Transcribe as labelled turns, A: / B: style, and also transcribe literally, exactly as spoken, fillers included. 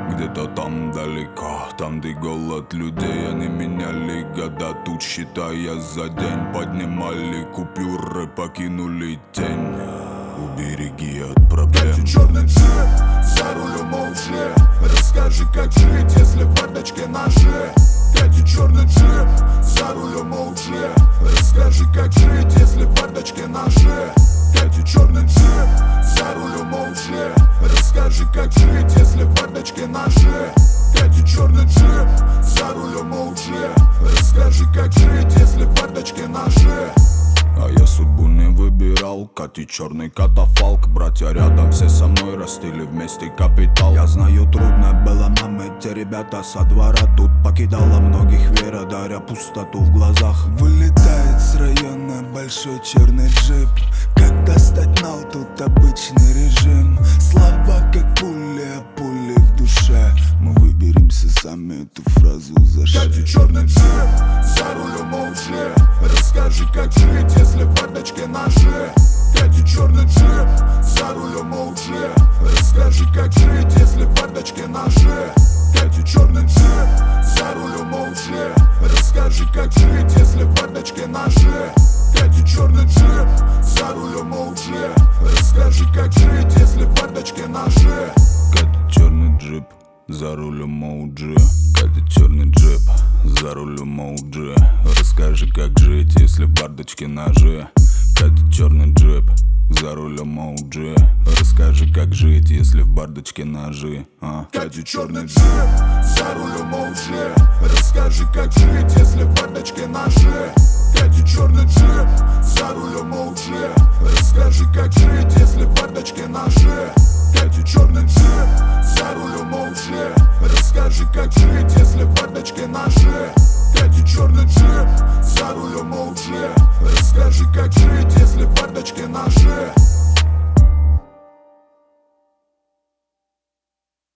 A: Где-то там далеко, там где голод людей. Они меняли года, тут считая за день. Поднимали купюры, покинули тень. Убереги от проблем.
B: Катя, черный джип, за рулем уже. Расскажи, как жить, если в бардачке ножи. Катя, черный джип, за рулем уже. Расскажи, как жить, если в бардачке ножи. Катя, черный джип, за рулем уже. Расскажи, как жить, если в бардачке ножи. Катя, черный джип, за рулем уже. Расскажи, как жить, если в бардачке ножи.
A: А я судьбу не выбирал, Кати черный катафалк. Братья рядом, все со мной растили вместе капитал. Я знаю, трудно было нам, эти ребята со двора. Тут покидала многих вера, даря пустоту в глазах.
C: Вылетает с района большой черный джип. Как достать нал, тут обычный режим. Слова как пули, а пули в душе. Мы выберемся сами, эту фразу зашли.
B: Катя, черный джип, за рулем уже. Расскажи, как жить, если в бардачке ножи. Катя, черный джип, за рулем уже. Расскажи, как жить, если в бардачке ножи. Катя, черный джип, за рулем уже. Расскажи, как жить, если в бардачке ножи. Катя, черный джип, за рулем уже. Расскажи, как жить, если в бардачке ножи.
A: Катя, черный джип, за рулем оуджи. Катя, черный джип, за рулем оуджи. Расскажи, как жить, если в бардачке ножи. Катя, черный джип, за рулем оуджи. Расскажи, как жить, если в бардачке ножи. а?
B: Катя, черный джип, за рулем уже. Расскажи, как жить, если в бардачке ножи. Катя, черный джип, за рулем уже. Расскажи, как жить, если в бардачке ножи. Катя, черный джип, за рулем уже. Расскажи, как жить, если в бардачке ножи. Катя, черный джип, за рулем уже. Расскажи, как жить, если в бардачке ножи.